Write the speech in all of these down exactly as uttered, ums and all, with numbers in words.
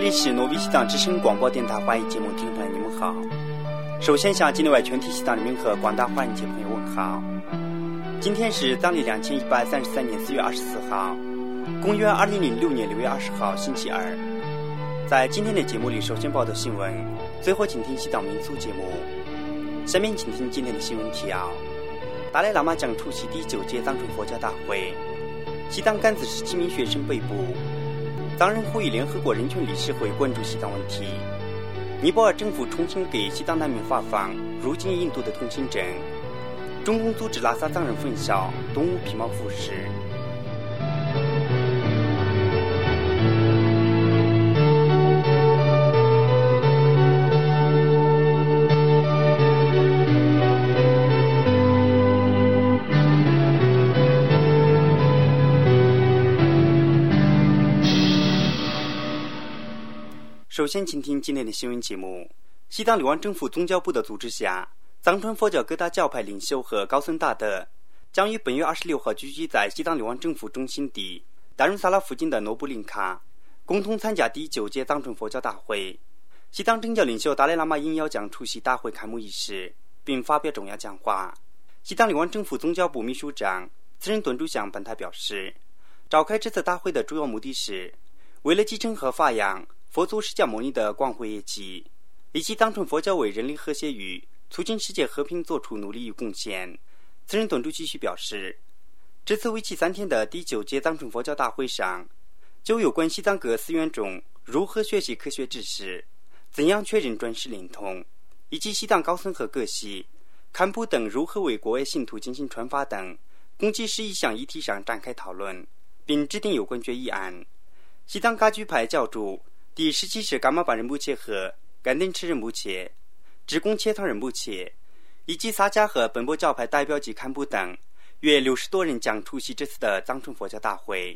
里是诺维西藏之声广播电台华语节目听众朋友，你们好。首先向境内外全体西藏人民和广大华人界朋友问好。今天是藏历两千一百三十三年四月二十四号，公元二零零六年六月二十号，星期二。在今天的节目里，首先报道新闻，最后请听西藏民俗节目。下面请听今天的新闻提要：达赖喇嘛将出席第九届藏传佛教大会，西藏甘孜十七名学生被捕。藏人呼吁联合国人权理事会关注西藏问题。尼泊尔政府重新给西藏难民发放入境印度的通行证。中共组织拉萨藏人焚烧动物皮毛服饰。首先请听今天的新闻节目。西藏流亡政府宗教部的组织下，藏传佛教各大教派领袖和高僧大德将于本月二十六号聚集在西藏流亡政府中心地达润萨拉附近的诺布林卡，共同参加第九届藏传佛教大会。西藏政教领袖达赖喇嘛应邀将出席大会开幕仪式，并发表重要讲话。西藏流亡政府宗教部秘书长次仁敦珠向本台表示，召开这次大会的主要目的是为了继承和发扬佛祖释迦牟尼的光辉业绩，以及藏传佛教为人类和谐与促进世界和平做出努力与贡献。次仁敦珠继续表示，这次为期三天的第九届藏传佛教大会上，就有关西藏各寺院中如何学习科学知识，怎样确认专师灵通，以及西藏高僧和各系堪布等如何为国外信徒进行传法等共计十一项议题上展开讨论，并制定有关决议案。西藏噶举派教主第十七世噶玛巴仁波切和甘登赤仁波切、智贡切唐仁波切以及萨迦和本波教派代表及堪布等约六十多人将出席这次的藏传佛教大会。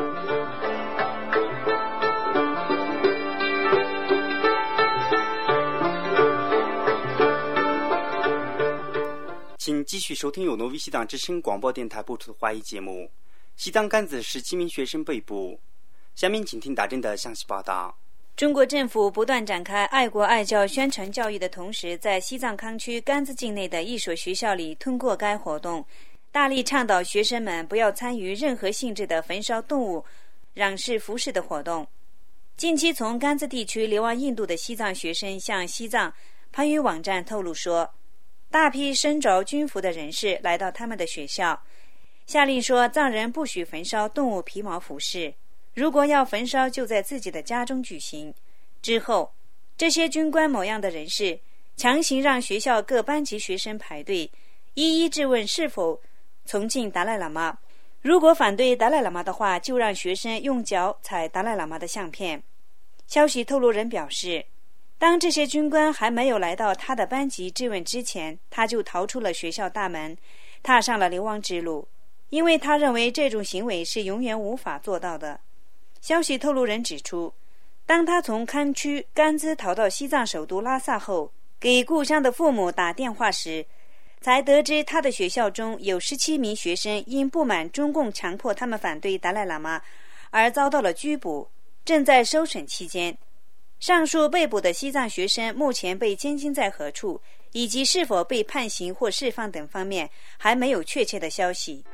请继续收听由诺维西藏之声广播电台播出的华语节目。西藏甘孜十七名学生被捕。下面请听大震的详细报道。 中国政府不断展开爱国爱教宣传教育的同时，在西藏康区甘孜境内的一所学校里，通过该活动大力倡导学生们不要参与任何性质的焚烧动物、攘视服饰的活动。近期从甘孜地区流亡印度的西藏学生向西藏番禺网站透露说，大批身着军服的人士来到他们的学校，下令说藏人不许焚烧动物皮毛服饰，如果要焚烧就在自己的家中举行。之后这些军官模样的人士强行让学校各班级学生排队，一一质问是否崇敬达赖喇嘛，如果反对达赖喇嘛的话，就让学生用脚踩达赖喇嘛的相片。消息透露人表示，当这些军官还没有来到他的班级质问之前，他就逃出了学校大门，踏上了流亡之路，因为他认为这种行为是永远无法做到的。消息透露人指出，当他从堪区甘孜逃到西藏首都拉萨后，给故乡的父母打电话时，才得知他的学校中有十七名学生因不满中共强迫他们反对达赖喇嘛而遭到了拘捕，正在收审期间。上述被捕的西藏学生目前被监禁在何处，以及是否被判刑或释放等方面还没有确切的消息。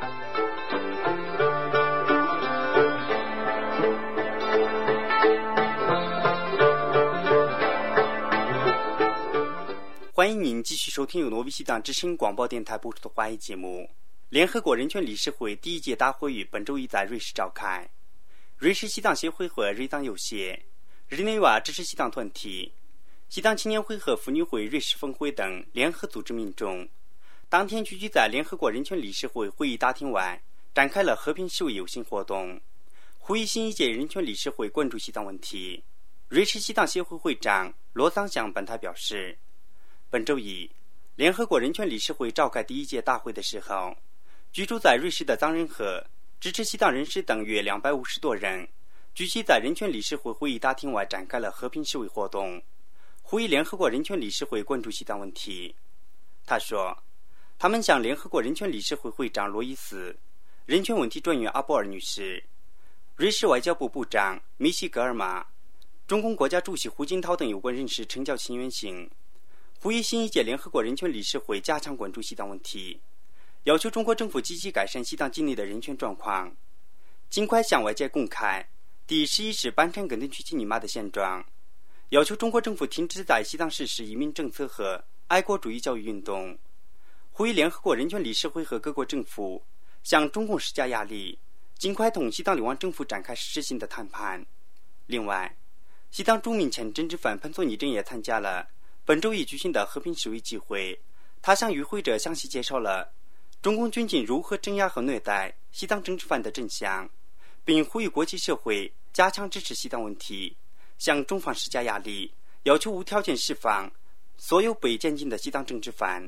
欢迎您继续收听由诺维西藏之声广播电台播出的华语节目。联合国人权理事会第一届大会于本周一在瑞士召开。瑞士西藏协会和瑞藏有协、日内瓦支持西藏团体、西藏青年会和妇女会瑞士分会等联合组织民众，当天聚集在联合国人权理事会会议大厅外，展开了和平示威游行活动，呼吁新一届人权理事会关注西藏问题。瑞士西藏协会会长罗桑向本台表示，本周一，联合国人权理事会召开第一届大会的时候，居住在瑞士的藏人和支持西藏人士等约两百五十多人，聚集在人权理事会会议大厅外展开了和平示威活动，呼吁联合国人权理事会关注西藏问题。他说，他们向联合国人权理事会会长罗伊斯、人权问题专员阿波尔女士、瑞士外交部部长米西格尔玛、 中共国家主席胡锦涛等有关人士呈交请愿信，呼吁新一届联合国人权理事会加强关注西藏问题，要求中国政府积极改善西藏境内的人权状况，尽快向外界公开第十一世班禅根特区基尼玛的现状，要求中国政府停止在西藏实施移民政策和爱国主义教育运动，呼吁联合国人权理事会和各国政府向中共施加压力，尽快同西藏流亡政府展开实质性的谈判。另外，西藏著名前政治犯潘佐尼正也参加了本周一举行的和平示威集会，他向与会者详细介绍了中共军警如何镇压和虐待西藏政治犯的真相，并呼吁国际社会加强支持西藏问题，向中方施加压力，要求无条件释放所有被监禁的西藏政治犯。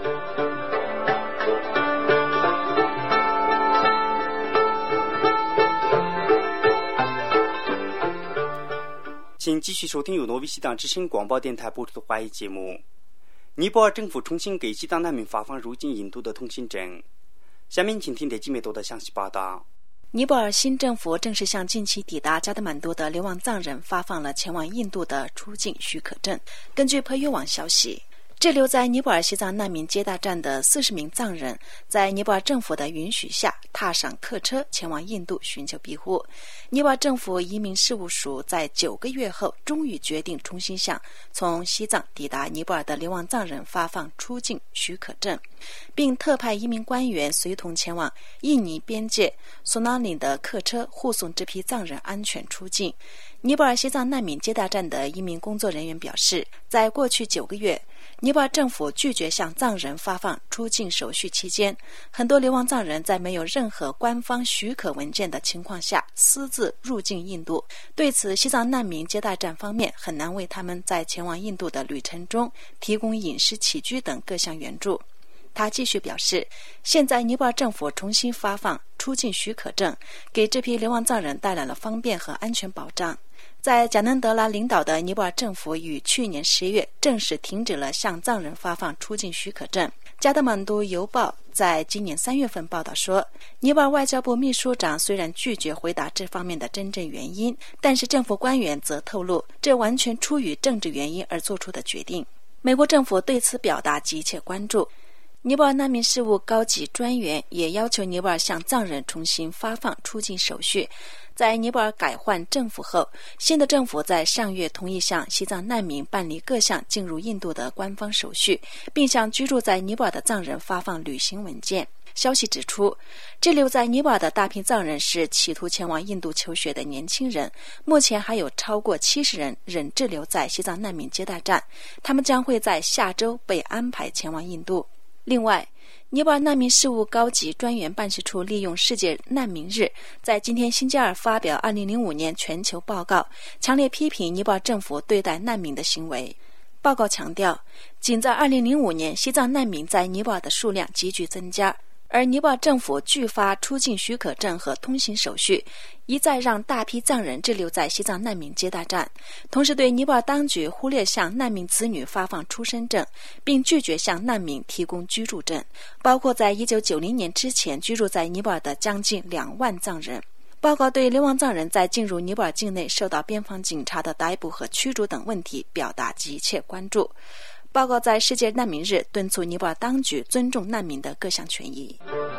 请继续收听由挪威西藏之声广播电台播出的华语节目。尼泊尔政府重新给西藏难民发放入境印度的通行证。下面请听德基梅多的详细报道。 尼泊尔新政府正式向近期抵达加德满都的流亡藏人发放了前往印度的出境许可证。根据培育网消息，滞留在尼泊尔西藏难民接待站的四十名藏人，在尼泊尔政府的允许下，踏上客车前往印度寻求庇护。尼泊尔政府移民事务署在九个月后，终于决定重新向从西藏抵达尼泊尔的流亡藏人发放出境许可证，并特派移民官员随同前往印尼边界索纳林的客车护送这批藏人安全出境。尼泊尔西藏难民接待站的移民工作人员表示，在过去九个月，尼泊尔政府拒绝向藏人发放出境手续期间，很多流亡藏人在没有任何官方许可文件的情况下私自入境印度。对此，西藏难民接待站方面很难为他们在前往印度的旅程中提供饮食起居等各项援助。他继续表示，现在尼泊尔政府重新发放出境许可证，给这批流亡藏人带来了方便和安全保障。在贾南德拉领导的尼泊尔政府于去年十月正式停止了向藏人发放出境许可证。加德满都邮报在今年三月份报道说，尼泊尔外交部秘书长虽然拒绝回答这方面的真正原因，但是政府官员则透露，这完全出于政治原因而做出的决定。美国政府对此表达急切关注。尼泊尔难民事务高级专员也要求尼泊尔向藏人重新发放出境手续。在尼泊尔改换政府后，新的政府在上月同意向西藏难民办理各项进入印度的官方手续，并向居住在尼泊尔的藏人发放旅行文件。消息指出，滞留在尼泊尔的大批藏人是企图前往印度求学的年轻人，目前还有超过七十人仍滞留在西藏难民接待站，他们将会在下周被安排前往印度。另外，尼泊尔难民事务高级专员办事处利用世界难民日，在今天星期二发表二零零五年全球报告，强烈批评尼泊尔政府对待难民的行为。报告强调，仅在二零零五年，西藏难民在尼泊尔的数量急剧增加，而尼泊尔政府拒发出境许可证和通行手续，一再让大批藏人滞留在西藏难民接待站，同时对尼泊尔当局忽略向难民子女发放出生证，并拒绝向难民提供居住证，包括在一九九零年之前居住在尼泊尔的将近两万藏人。报告对流亡藏人在进入尼泊尔境内受到边防警察的逮捕和驱逐等问题表达急切关注。报告在世界难民日敦促尼泊尔当局尊重难民的各项权益。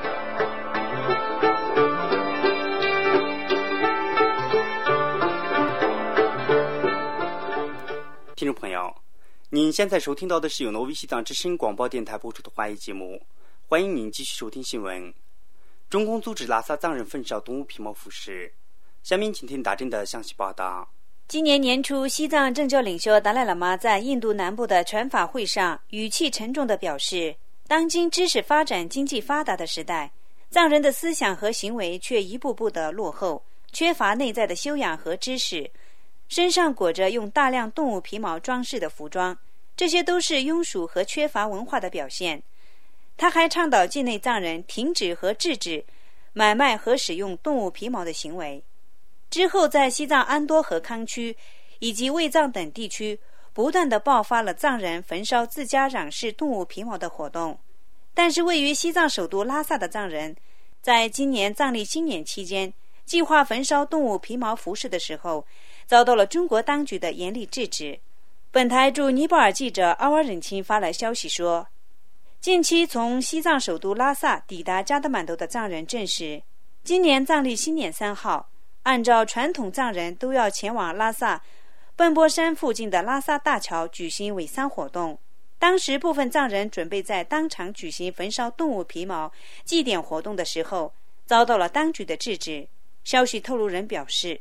听众朋友，您现在收听到的是由挪威西藏之声广播电台播出的华语节目，欢迎您继续收听新闻。中共组织拉萨藏人焚烧动物皮毛服饰。下面请听大震的详细报道。 今年年初，西藏政教领袖达赖喇嘛在印度南部的传法会上语气沉重地表示，当今知识发展、经济发达的时代，藏人的思想和行为却一步步的落后，缺乏内在的修养和知识，身上裹着用大量动物皮毛装饰的服装，这些都是庸俗和缺乏文化的表现。他还倡导境内藏人停止和制止买卖和使用动物皮毛的行为。之后，在西藏安多和康区以及卫藏等地区不断地爆发了藏人焚烧自家染饰动物皮毛的活动。但是位于西藏首都拉萨的藏人在今年藏历新年期间计划焚烧动物皮毛服饰的时候， 遭到了中国当局的严厉制止。本台驻尼泊尔记者阿瓦忍钦发来消息说，近期从西藏首都拉萨抵达加德满都的藏人证实，今年藏历新年三号，按照传统藏人都要前往拉萨奔波山附近的拉萨大桥举行尾丧活动。当时部分藏人准备在当场举行焚烧动物皮毛祭典活动的时候，遭到了当局的制止。消息透露人表示，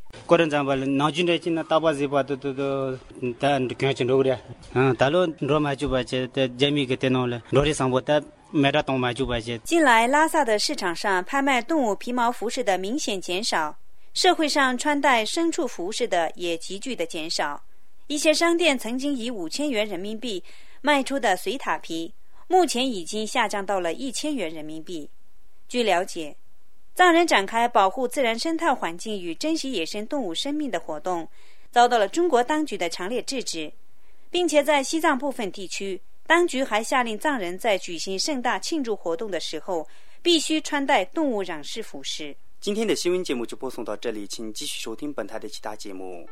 近来拉萨的市场上拍卖动物皮毛服饰的明显减少，社会上穿戴牲畜服饰的也急剧的减少。一些商店曾经以五千元人民币卖出的水獭皮，目前已经下降到了一千元人民币。据了解，藏人展开保护自然生态环境与珍惜野生动物生命的活动，遭到了中国当局的强烈制止，并且在西藏部分地区，当局还下令藏人在举行盛大庆祝活动的时候，必须穿戴动物染饰服饰。 今天的新闻节目就播送到这里，请继续收听本台的其他节目。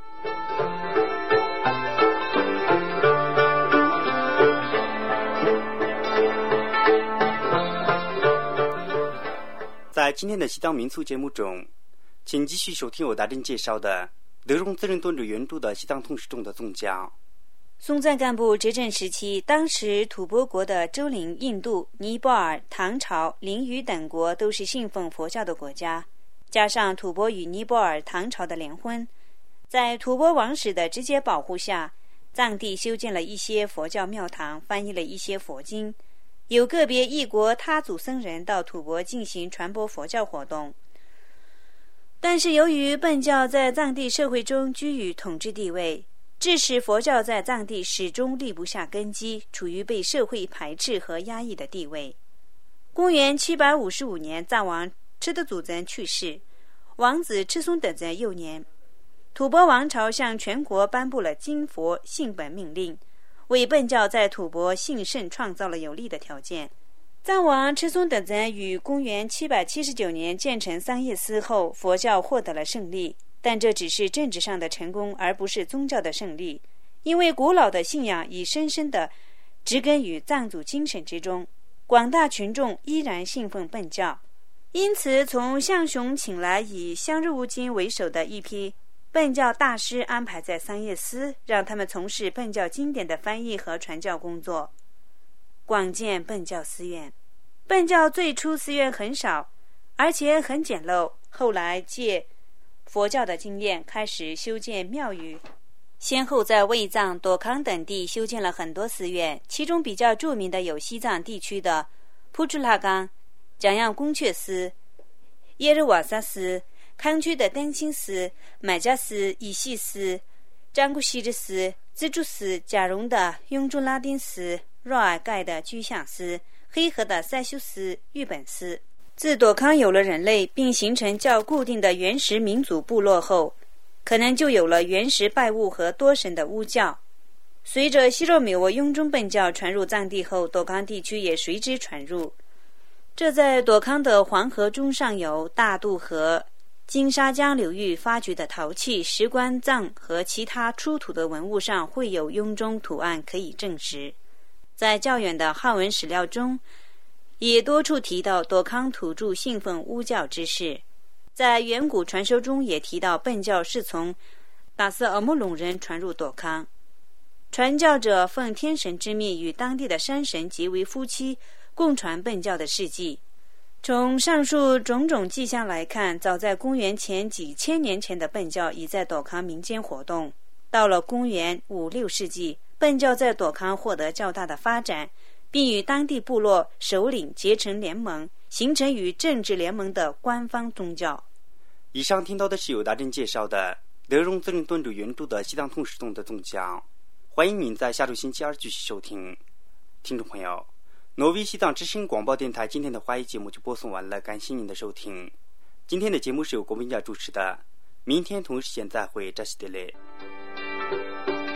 在今天的西藏民俗节目中，请继续收听由达人介绍的德荣自然段主原著的西藏通史中的宗教。 松赞干布执政时期，当时吐蕃国的周陵、印度、尼泊尔、唐朝、临榆等国都是信奉佛教的国家，加上吐蕃与尼泊尔、唐朝的联婚，在吐蕃王室的直接保护下，藏地修建了一些佛教庙堂，翻译了一些佛经，有个别异国他族僧人到吐蕃进行传播佛教活动。但是由于苯教在藏地社会中居于统治地位，致使佛教在藏地始终立不下根基，处于被社会排斥和压抑的地位。公元七百五十五年，藏王赤德祖赞去世，王子赤松德赞幼年，吐蕃王朝向全国颁布了经佛信本命令，为苯教在吐蕃兴盛创造了有利的条件。藏王赤松德赞于公元七百七十九年建成桑叶寺后，佛教获得了胜利，但这只是政治上的成功，而不是宗教的胜利，因为古老的信仰已深深地植根于藏族精神之中，广大群众依然信奉苯教。因此从象雄请来以香日乌金为首的一批苯教大师，安排在桑叶寺，让他们从事苯教经典的翻译和传教工作，广建苯教寺院。苯教最初寺院很少，而且很简陋，后来借佛教的经验开始修建庙宇，先后在卫藏、朵康等地修建了很多寺院，其中比较著名的有西藏地区的扑珠拉冈、蒋样宫阙寺、耶日瓦萨寺，康区的登清寺、买家寺、乙系寺、张古西之寺、自助寺、贾荣的雍珠拉丁寺、若尔盖的居相寺、黑河的塞修寺、玉本寺。自朵康有了人类并形成较固定的原始民族部落后，可能就有了原始拜物和多神的巫教。随着西若米沃雍中苯教传入藏地后，朵康地区也随之传入。这在朵康的黄河中上游、大渡河、金沙江流域发掘的陶器、石棺葬和其他出土的文物上会有雍中图案可以证实。在较远的汉文史料中，也多处提到朵康土著信奉巫教之事。在远古传说中也提到苯教是从达斯尔木隆人传入朵康，传教者奉天神之命与当地的山神结为夫妻，共传苯教的事迹。从上述种种迹象来看，早在公元前几千年前的苯教已在朵康民间活动。到了公元五六世纪，苯教在朵康获得较大的发展，并与当地部落首领结成联盟，形成与政治联盟的官方宗教。 以上听到的是由达人介绍的德荣自然段主原著的西藏通史中的宗教。欢迎您在下周星期二继续收听。听众朋友，挪威西藏之声广播电台今天的华语节目就播送完了，感谢您的收听。今天的节目是由国民家主持的，明天同一时间再会，扎西德勒。